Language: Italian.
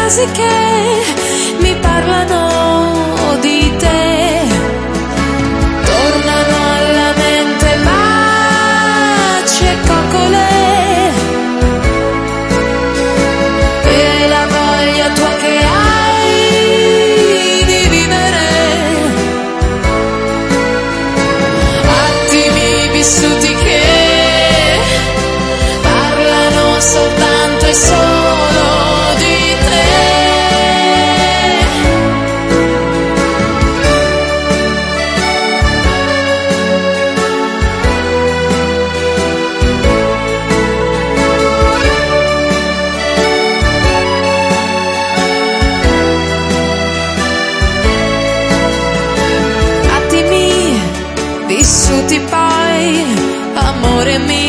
frasi che mi parlano di te, tornano alla mente baci e coccole e la voglia tua che hai di vivere, attimi vissuti che parlano soltanto e solo di te. Attimi vissuti poi, amore mio,